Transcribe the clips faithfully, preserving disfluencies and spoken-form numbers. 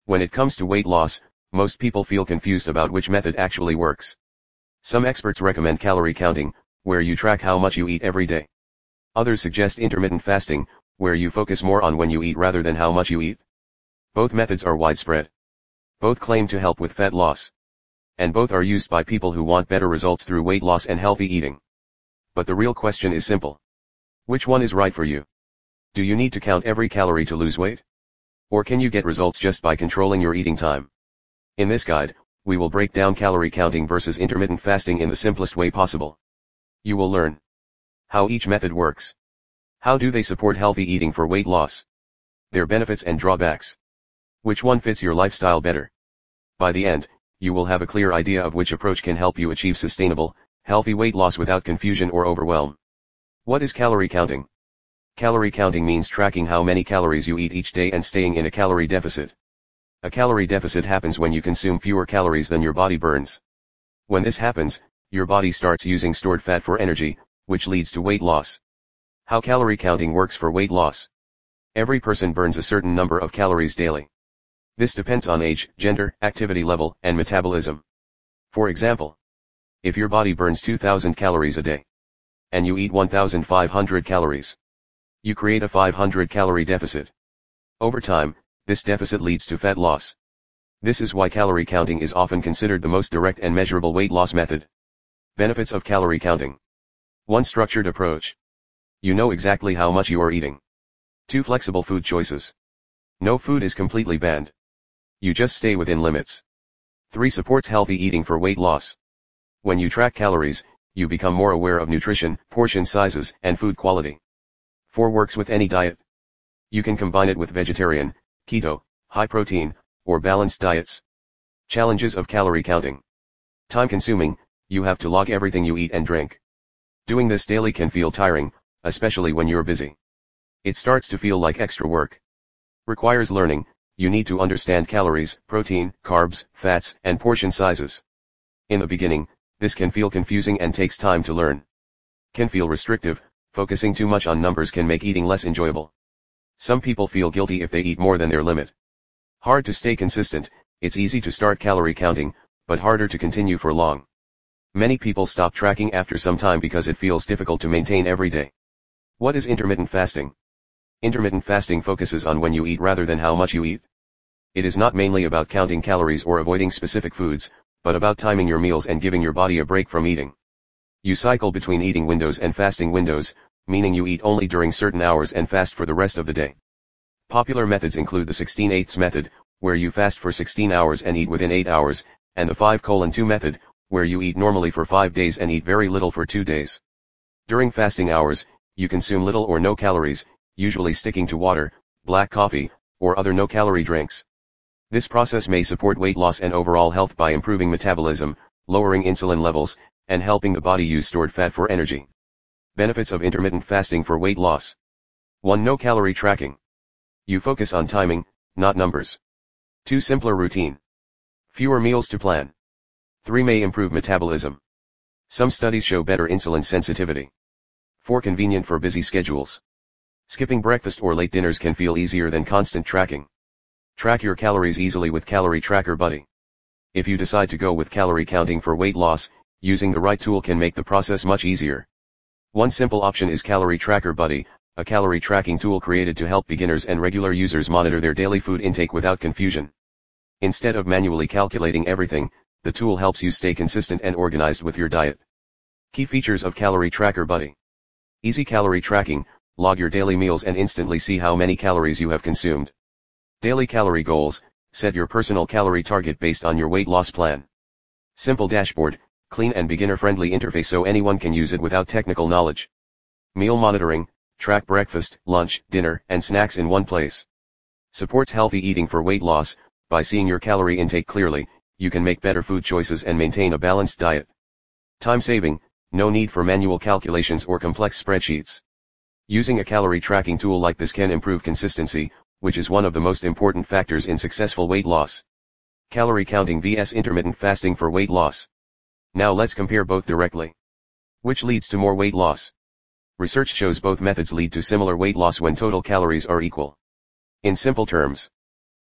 When it comes to weight loss, most people feel confused about which method actually works. Some experts recommend calorie counting, where you track how much you eat every day. Others suggest intermittent fasting, where you focus more on when you eat rather than how much you eat. Both methods are widespread. Both claim to help with fat loss. And both are used by people who want better results through weight loss and healthy eating. But the real question is simple. Which one is right for you? Do you need to count every calorie to lose weight? Or can you get results just by controlling your eating time? In this guide, we will break down calorie counting versus intermittent fasting in the simplest way possible. You will learn how each method works. How do they support healthy eating for weight loss? Their benefits and drawbacks. Which one fits your lifestyle better? By the end, you will have a clear idea of which approach can help you achieve sustainable, healthy weight loss without confusion or overwhelm. What is calorie counting? Calorie counting means tracking how many calories you eat each day and staying in a calorie deficit. A calorie deficit happens when you consume fewer calories than your body burns. When this happens, your body starts using stored fat for energy, which leads to weight loss. How calorie counting works for weight loss. Every person burns a certain number of calories daily. This depends on age, gender, activity level, and metabolism. For example, if your body burns two thousand calories a day, and you eat one thousand five hundred calories, you create a five hundred calorie deficit. Over time, this deficit leads to fat loss. This is why calorie counting is often considered the most direct and measurable weight loss method. Benefits of calorie counting. one Structured approach. You know exactly how much you are eating. two Flexible food choices. No food is completely banned. You just stay within limits. three Supports healthy eating for weight loss. When you track calories, you become more aware of nutrition, portion sizes, and food quality. four Works with any diet. You can combine it with vegetarian, keto, high protein, or balanced diets. Challenges of calorie counting. Time consuming, you have to log everything you eat and drink. Doing this daily can feel tiring, especially when you're busy. It starts to feel like extra work. Requires learning, you need to understand calories, protein, carbs, fats, and portion sizes. In the beginning, this can feel confusing and takes time to learn. Can feel restrictive, focusing too much on numbers can make eating less enjoyable. Some people feel guilty if they eat more than their limit. Hard to stay consistent, it's easy to start calorie counting, but harder to continue for long. Many people stop tracking after some time because it feels difficult to maintain every day. What is intermittent fasting? Intermittent fasting focuses on when you eat rather than how much you eat. It is not mainly about counting calories or avoiding specific foods, but about timing your meals and giving your body a break from eating. You cycle between eating windows and fasting windows, meaning you eat only during certain hours and fast for the rest of the day. Popular methods include the sixteen eighths method, where you fast for sixteen hours and eat within eight hours, and the five colon two method, where you eat normally for five days and eat very little for two days. During fasting hours, you consume little or no calories, usually sticking to water, black coffee, or other no-calorie drinks. This process may support weight loss and overall health by improving metabolism, lowering insulin levels, and helping the body use stored fat for energy. Benefits of intermittent fasting for weight loss. one No calorie tracking. You focus on timing, not numbers. two Simpler routine. Fewer meals to plan. three May improve metabolism. Some studies show better insulin sensitivity. four Convenient for busy schedules. Skipping breakfast or late dinners can feel easier than constant tracking. Track your calories easily with Calorie Tracker Buddy. If you decide to go with calorie counting for weight loss, using the right tool can make the process much easier. One simple option is Calorie Tracker Buddy, a calorie tracking tool created to help beginners and regular users monitor their daily food intake without confusion. Instead of manually calculating everything, the tool helps you stay consistent and organized with your diet. Key features of Calorie Tracker Buddy. Easy calorie tracking, log your daily meals and instantly see how many calories you have consumed. Daily calorie goals, set your personal calorie target based on your weight loss plan. Simple dashboard, clean and beginner-friendly interface so anyone can use it without technical knowledge. Meal monitoring, track breakfast, lunch, dinner, and snacks in one place. Supports healthy eating for weight loss. By seeing your calorie intake clearly, you can make better food choices and maintain a balanced diet. Time saving, no need for manual calculations or complex spreadsheets. Using a calorie tracking tool like this can improve consistency, which is one of the most important factors in successful weight loss. Calorie counting versus intermittent fasting for weight loss. Now let's compare both directly. Which leads to more weight loss? Research shows both methods lead to similar weight loss when total calories are equal. In simple terms,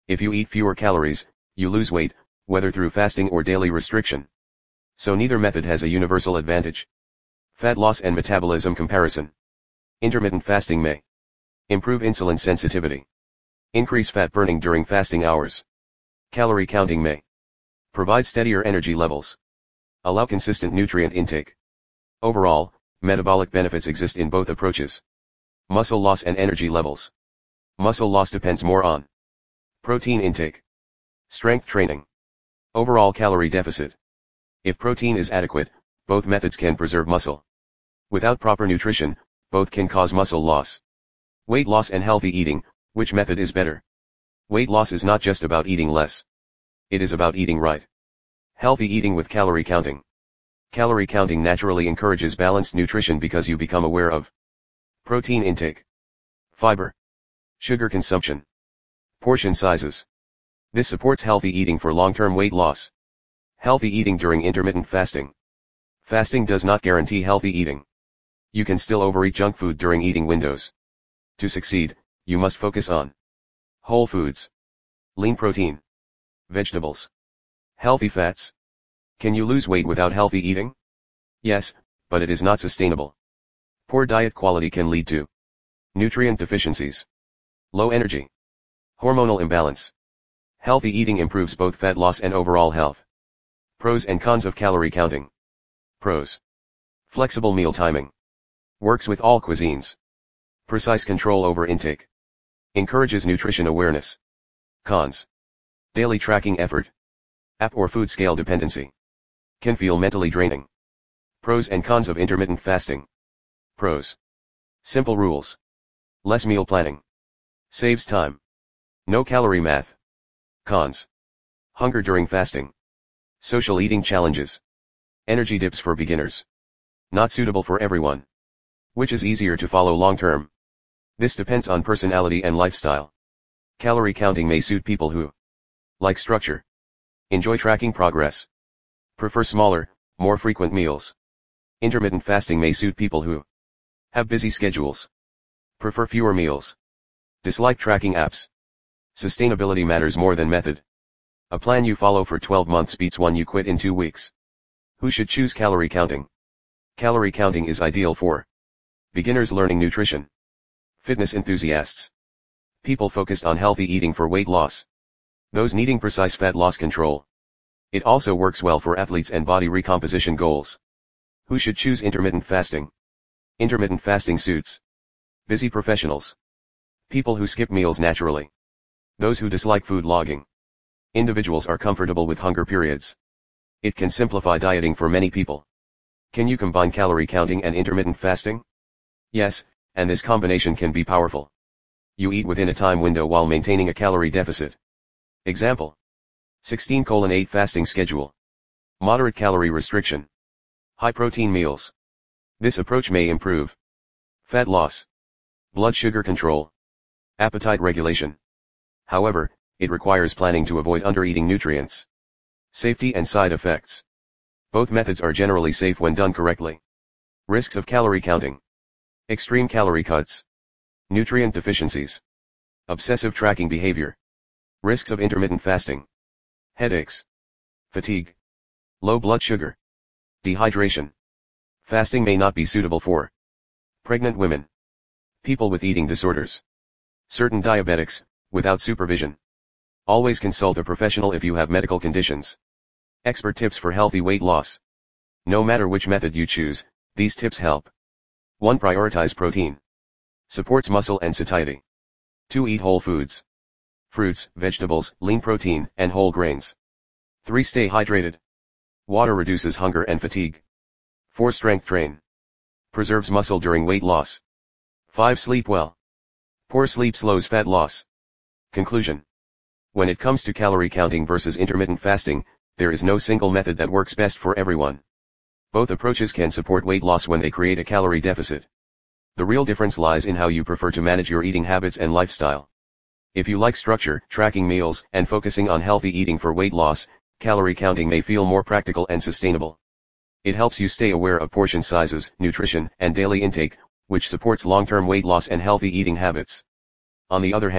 If you eat fewer calories, you lose weight, whether through fasting or daily restriction. So neither method has a universal advantage. Fat loss and metabolism comparison. Intermittent fasting may improve insulin sensitivity, increase fat burning during fasting hours. Calorie counting may provide steadier energy levels, allow consistent nutrient intake. Overall, metabolic benefits exist in both approaches. Muscle loss and energy levels. Muscle loss depends more on protein intake, strength training, overall calorie deficit. If protein is adequate, both methods can preserve muscle. Without proper nutrition, both can cause muscle loss. Weight loss and healthy eating, which method is better? Weight loss is not just about eating less. It is about eating right. Healthy eating with calorie counting. Calorie counting naturally encourages balanced nutrition because you become aware of protein intake, fiber, sugar consumption, portion sizes. This supports healthy eating for long-term weight loss. Healthy eating during intermittent fasting. Fasting does not guarantee healthy eating. You can still overeat junk food during eating windows. To succeed, you must focus on whole foods, lean protein, vegetables, healthy fats. Can you lose weight without healthy eating? Yes, but it is not sustainable. Poor diet quality can lead to nutrient deficiencies, low energy, hormonal imbalance. Healthy eating improves both fat loss and overall health. Pros and cons of calorie counting. Pros. Flexible meal timing. Works with all cuisines. Precise control over intake. Encourages nutrition awareness. Cons. Daily tracking effort. App or food scale dependency. Can feel mentally draining. Pros and cons of intermittent fasting. Pros. Simple rules. Less meal planning. Saves time. No calorie math. Cons. Hunger during fasting. Social eating challenges. Energy dips for beginners. Not suitable for everyone. Which is easier to follow long term? This depends on personality and lifestyle. Calorie counting may suit people who like structure, enjoy tracking progress, prefer smaller, more frequent meals. Intermittent fasting may suit people who have busy schedules, prefer fewer meals, dislike tracking apps. Sustainability matters more than method. A plan you follow for twelve months beats one you quit in two weeks. Who should choose calorie counting? Calorie counting is ideal for beginners learning nutrition, fitness enthusiasts, people focused on healthy eating for weight loss, those needing precise fat loss control. It also works well for athletes and body recomposition goals. Who should choose intermittent fasting? Intermittent fasting suits busy professionals, people who skip meals naturally, those who dislike food logging. Individuals are comfortable with hunger periods. It can simplify dieting for many people. Can you combine calorie counting and intermittent fasting? Yes, and this combination can be powerful. You eat within a time window while maintaining a calorie deficit. Example. sixteen eight fasting schedule. Moderate calorie restriction. High protein meals. This approach may improve fat loss, blood sugar control, appetite regulation. However, it requires planning to avoid undereating nutrients. Safety and side effects. Both methods are generally safe when done correctly. Risks of calorie counting. Extreme calorie cuts. Nutrient deficiencies. Obsessive tracking behavior. Risks of intermittent fasting. Headaches. Fatigue. Low blood sugar. Dehydration. Fasting may not be suitable for pregnant women, people with eating disorders, certain diabetics, without supervision. Always consult a professional if you have medical conditions. Expert tips for healthy weight loss. No matter which method you choose, these tips help. one Prioritize protein. Supports muscle and satiety. two Eat whole foods. Fruits, vegetables, lean protein, and whole grains. three Stay hydrated. Water reduces hunger and fatigue. four Strength train. Preserves muscle during weight loss. five Sleep well. Poor sleep slows fat loss. Conclusion. When it comes to calorie counting versus intermittent fasting, there is no single method that works best for everyone. Both approaches can support weight loss when they create a calorie deficit. The real difference lies in how you prefer to manage your eating habits and lifestyle. If you like structure, tracking meals, and focusing on healthy eating for weight loss, calorie counting may feel more practical and sustainable. It helps you stay aware of portion sizes, nutrition, and daily intake, which supports long-term weight loss and healthy eating habits. On the other hand,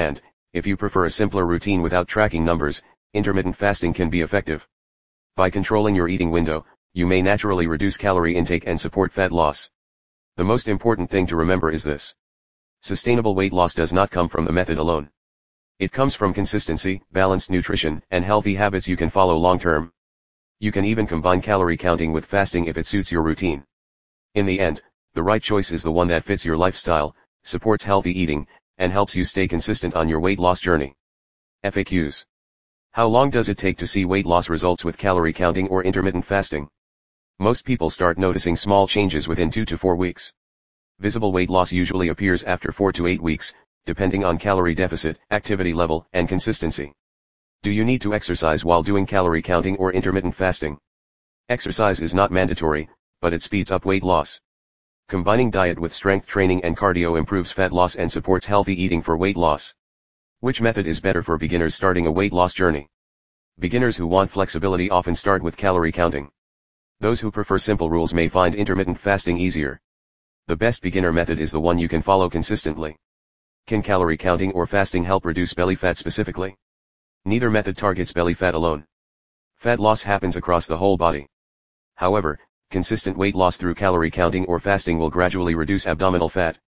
If you prefer a simpler routine without tracking numbers, intermittent fasting can be effective. By controlling your eating window, you may naturally reduce calorie intake and support fat loss. The most important thing to remember is this. Sustainable weight loss does not come from the method alone. It comes from consistency, balanced nutrition, and healthy habits you can follow long term. You can even combine calorie counting with fasting if it suits your routine. In the end, the right choice is the one that fits your lifestyle, supports healthy eating, and helps you stay consistent on your weight loss journey. F A Qs. How long does it take to see weight loss results with calorie counting or intermittent fasting? Most people start noticing small changes within two to four weeks. Visible weight loss usually appears after four to eight weeks, depending on calorie deficit, activity level, and consistency. Do you need to exercise while doing calorie counting or intermittent fasting? Exercise is not mandatory, but it speeds up weight loss. Combining diet with strength training and cardio improves fat loss and supports healthy eating for weight loss. Which method is better for beginners starting a weight loss journey? Beginners who want flexibility often start with calorie counting. Those who prefer simple rules may find intermittent fasting easier. The best beginner method is the one you can follow consistently. Can calorie counting or fasting help reduce belly fat specifically? Neither method targets belly fat alone. Fat loss happens across the whole body. However, consistent weight loss through calorie counting or fasting will gradually reduce abdominal fat.